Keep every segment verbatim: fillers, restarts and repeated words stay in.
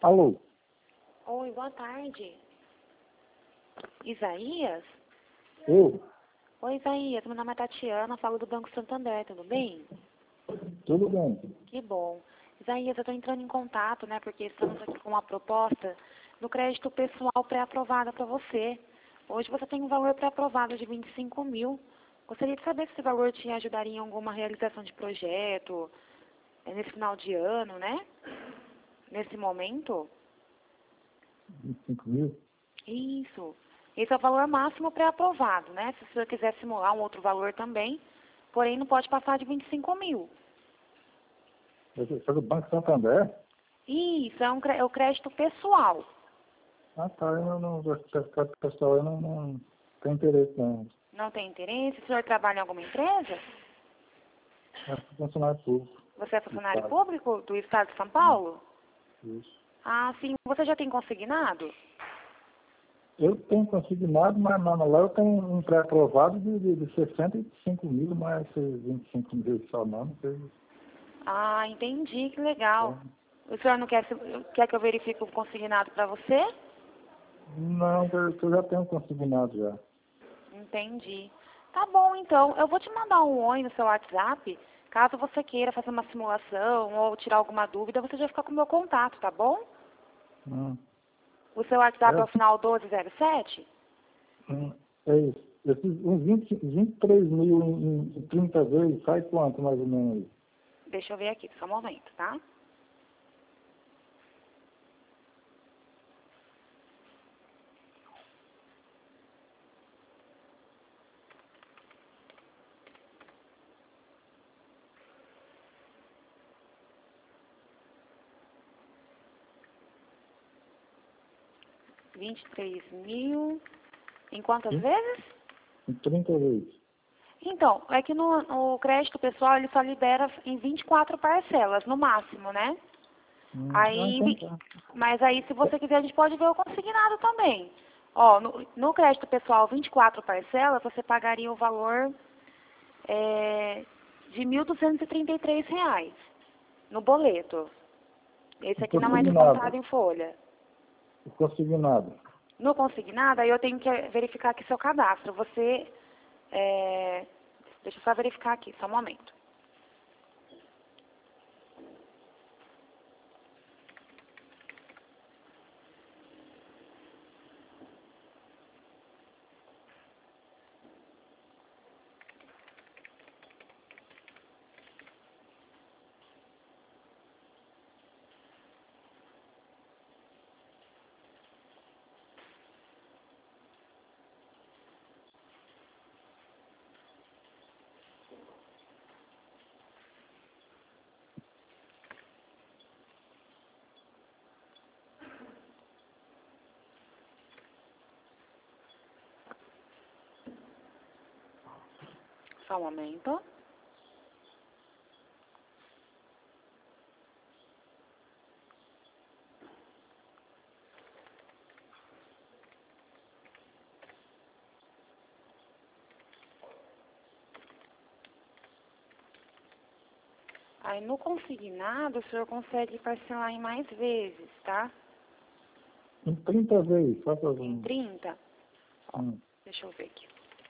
Alô? Oi, boa tarde. Isaías? Eu? Oi, Isaías. Meu nome é Tatiana, falo do Banco Santander, tudo bem? Tudo bem. Que bom. Isaías, eu estou entrando em contato, né, porque estamos aqui com uma proposta do crédito pessoal pré-aprovada para você. Hoje você tem um valor pré-aprovado de vinte e cinco mil. Gostaria de saber se esse valor te ajudaria em alguma realização de projeto, é, nesse final de ano, né? Nesse momento. vinte e cinco mil? Isso. Esse é o valor máximo pré-aprovado, né? Se você quiser simular um outro valor também, porém não pode passar de vinte e cinco mil. Você é do Banco Santander? Isso, é, um, cré- é o crédito pessoal. Ah, tá. Eu não, não, pessoal, eu não, não tenho interesse, não. Não tem interesse? O senhor trabalha em alguma empresa? É funcionário público. Você é funcionário Estado. público do Estado de São Paulo? Isso. Ah, sim. Você já tem consignado? Eu tenho consignado, mas não, lá eu tenho um pré-aprovado de, de, de sessenta e cinco mil, mas esses vinte e cinco mil só não, não sei. Ah, entendi. Que legal. Então, O senhor não quer, se- quer que eu verifique o consignado para você? não, eu, eu já tenho consignado já. Entendi. Tá bom, então. Eu vou te mandar um oi no seu WhatsApp. Caso você queira fazer uma simulação ou tirar alguma dúvida, você já fica com o meu contato, tá bom? Hum. O seu WhatsApp é o É, final doze zero sete? hum, é isso. Esses uns vinte, vinte e três mil em, em trinta vezes, sai quanto mais ou menos? Deixa eu ver aqui, só um momento, tá? vinte e três mil. Em quantas Em, vezes? em trinta vezes. Então, é que no, no crédito pessoal ele só libera em vinte e quatro parcelas, no máximo, né? Hum, ah, Aí, então tá. mas aí, se você quiser, a gente pode ver o consignado também. Ó, no, no crédito pessoal, vinte e quatro parcelas, você pagaria o valor é, de mil duzentos e trinta e três reais no boleto. Esse O aqui não é descontado consignado. em folha. O consignado. No consignado, aí eu tenho que verificar aqui seu cadastro. Você, é, deixa eu só verificar aqui, só um momento. Só um momento. Aí no consignado, o senhor consegue parcelar em mais vezes, tá? Em trinta vezes, só para Em um. trinta. Ó, Hum. deixa eu ver aqui.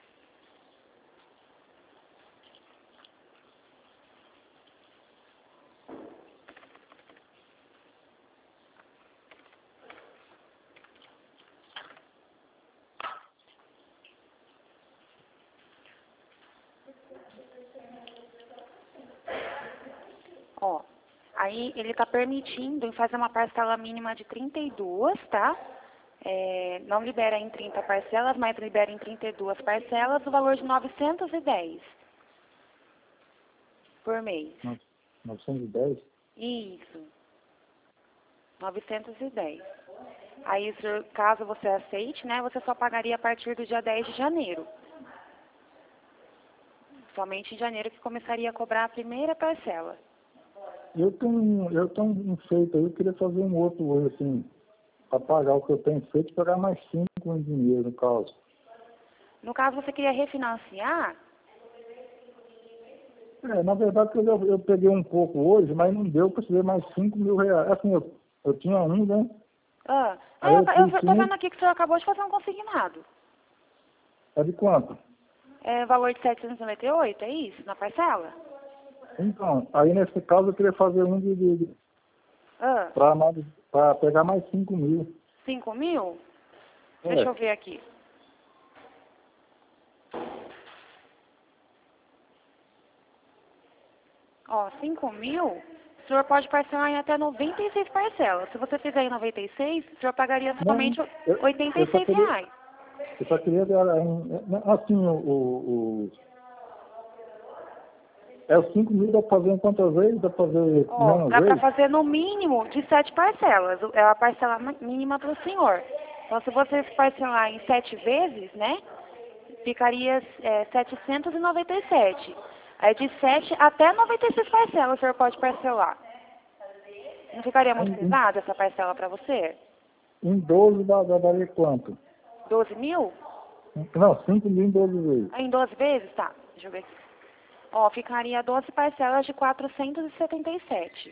Ó, aí ele está permitindo em fazer uma parcela mínima de trinta e duas, tá? É, não libera em trinta parcelas, mas libera em trinta e duas parcelas o valor de novecentos e dez por mês. no- novecentos e dez? Isso, novecentos e dez. Aí, o senhor, caso você aceite, né, você só pagaria a partir do dia dez de janeiro. Somente em janeiro que começaria a cobrar a primeira parcela. Eu tenho, eu tenho um feito aí, eu queria fazer um outro hoje, assim, para pagar o que eu tenho feito, pagar mais cinco em dinheiro, no caso. No caso, você queria refinanciar? É, na verdade, eu, eu peguei um pouco hoje, mas não deu, eu precisei mais cinco mil reais. Assim, eu Eu tinha um, né? Ah, Aí eu, eu eu fiz tô cinco. vendo aqui que o senhor acabou de fazer um consignado. É de quanto? É valor de setecentos e noventa e oito, é isso? Na parcela? Então, aí nesse caso eu queria fazer um de, de, de Ah, para pegar mais cinco mil. cinco mil? É. Deixa eu ver aqui. Ó, cinco mil, o senhor pode parcelar em até noventa e seis parcelas. Se você fizer em noventa e seis, o senhor pagaria Não, somente eu, oitenta eu e só seis queria, reais. eu só queria dar, eh, assim, o, o, o é os cinco mil, dá para fazer em quantas vezes? Dá para fazer Ó, menos dá para vezes? fazer no mínimo de sete parcelas. É a parcela ma- mínima para o senhor. Então, se você parcelar em sete vezes, né, ficaria é, setecentos e noventa e sete. Aí de sete até noventa e seis parcelas o senhor pode parcelar. Não ficaria muito Em, em, pesada essa parcela para você? em doze dá, dá, daria quanto? doze mil? Não, cinco mil em doze vezes. Em doze vezes? Tá, deixa eu ver aqui. Ó, ficaria doze parcelas de quatrocentos e setenta e sete.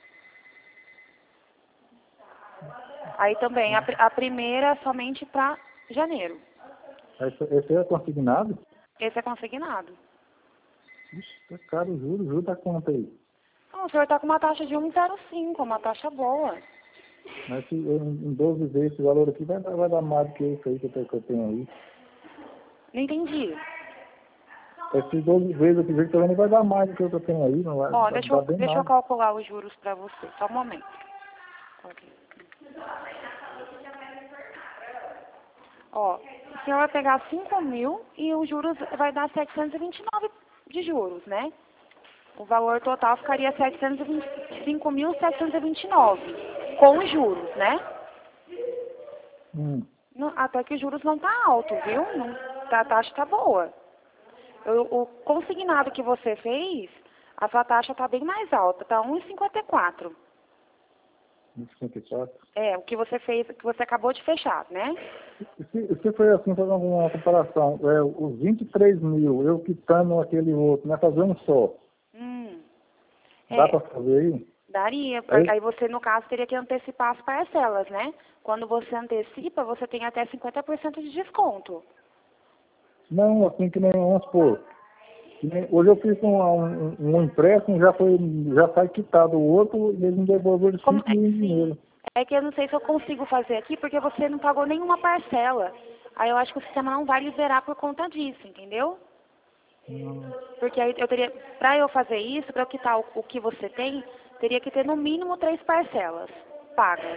Aí também, a, pr- a primeira somente para janeiro. Esse, esse é consignado? Esse é consignado. Ixi, tá caro, juro, juro, tá quanto aí? Não, o senhor está com uma taxa de um vírgula zero cinco, uma taxa boa. Mas se, em, em doze vezes esse valor aqui vai, dar- vai dar mais do que isso aí que eu, tenho- que eu tenho aí. Não entendi. Esses doze vezes aqui que eu não vai dar mais do que eu tenho aí, não vai Ó, dá, deixa dá eu, bem deixa eu mais. calcular os juros para você. Só um momento. Ok. Ó, o senhor vai pegar cinco mil e os juros vai dar setecentos e vinte e nove de juros, né? O valor total ficaria setecentos e vinte e cinco mil setecentos e vinte e nove, com os juros, né? Hum. Não, até que os juros não tá alto, viu? Não, tá- a taxa tá boa. O, o consignado que você fez, a sua taxa tá bem mais alta, tá um vírgula cinquenta e quatro. cinquenta e quatro. É, o que você fez, que você acabou de fechar, né? E se, se foi assim, fazer uma comparação, é, os vinte e três mil, eu quitando aquele outro, nós fazemos um só. Hum. Dá É, para fazer aí? daria. Aí, Aí você, no caso, teria que antecipar as parcelas, né? Quando você antecipa, você tem até cinquenta por cento de desconto. não, assim que nem, vamos supor, que nem- hoje eu fiz um, um, um empréstimo, já foi, já foi quitado o outro e eles me devolveram Como, cinco é, mil em sim. dinheiro. É que eu não sei se eu consigo fazer aqui, porque você não pagou nenhuma parcela. Aí eu acho que o sistema não vai liberar por conta disso, entendeu? Hum. Porque aí eu teria, para eu fazer isso, para eu quitar o, o que você tem, teria que ter no mínimo três parcelas pagas.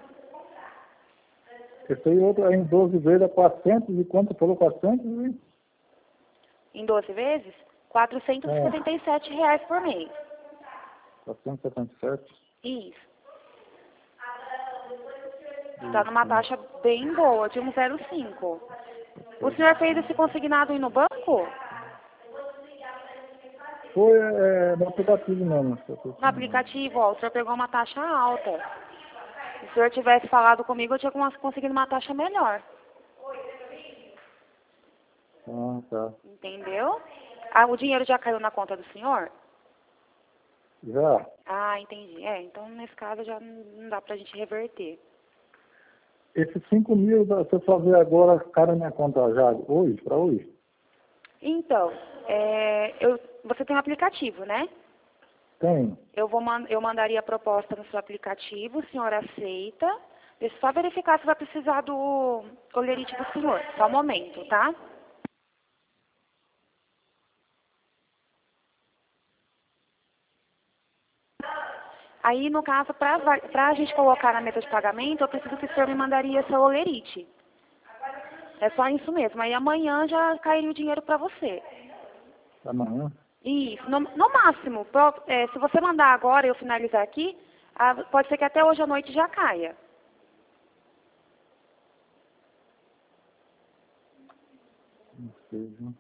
Esse aí outro, aí em doze vezes é quatrocentos e quanto? Falou quatrocentos? Né? Em doze vezes, quatrocentos e setenta e sete reais por mês. quatrocentos e setenta e sete. Isso. Está numa taxa bem boa, de um vírgula zero cinco. O senhor fez esse consignado aí no banco? Foi é, no aplicativo mesmo. No aplicativo, ó, o senhor pegou uma taxa alta. Se o senhor tivesse falado comigo, eu tinha cons- conseguido uma taxa melhor. Ah, tá. Entendeu? Ah, o dinheiro já caiu na conta do senhor? Já. Ah, entendi. É, então nesse caso já não não dá pra gente reverter. Esses cinco mil, dá- se eu fazer agora, cai na minha conta já, hoje, para hoje? Então, é, eu, você tem um aplicativo, né? Tem. Eu, vou man, eu mandaria a proposta no seu aplicativo, o senhor aceita. Deixa eu só verificar se vai precisar do olerite do senhor. Só um momento, tá? Aí, no caso, para a gente colocar na mesa de pagamento, eu preciso que o senhor me mandaria seu olerite. É só isso mesmo. Aí amanhã já cairia o dinheiro para você. Amanhã? Isso. No, no máximo, pro, é, se você mandar agora e eu finalizar aqui, ah, pode ser que até hoje à noite já caia. Não sei, viu?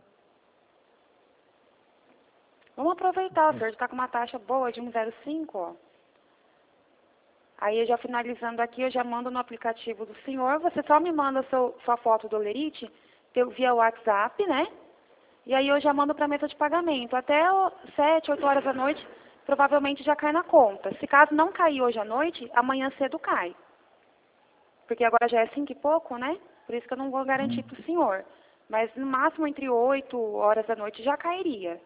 Vamos aproveitar, o senhor já está com uma taxa boa de um vírgula zero cinco, ó. Aí, eu já finalizando aqui, eu já mando no aplicativo do senhor. Você só me manda seu, sua foto do olerite pelo- via WhatsApp, né? E aí eu já mando para a mesa de pagamento. Até ó, sete, oito horas da noite, provavelmente já cai na conta. Se caso não cair hoje à noite, amanhã cedo cai. Porque agora já é cinco e pouco, né? Por isso que eu não vou garantir Hum. para o senhor. Mas no máximo entre oito horas da noite já cairia.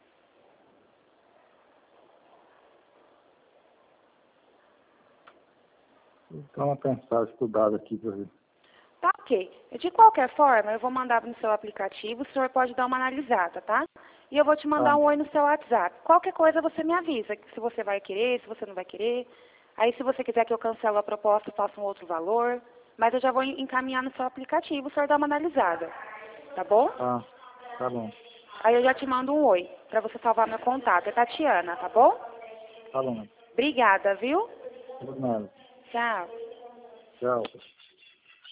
Então, uma pensar, estudado aqui para ver. Tá ok. De qualquer forma, eu vou mandar no seu aplicativo, o senhor pode dar uma analisada, tá? E eu vou te mandar Tá, um oi no seu WhatsApp. Qualquer coisa você me avisa, se você vai querer, se você não vai querer. Aí se você quiser que eu cancele a proposta, eu faço um outro valor. Mas eu já vou encaminhar no seu aplicativo, o senhor dá uma analisada. Tá bom? tá, tá bom, Aí eu já te mando um oi, pra você salvar meu contato. É Tatiana, tá bom? tá bom. Obrigada, viu? Por nada. Tchau. Tchau.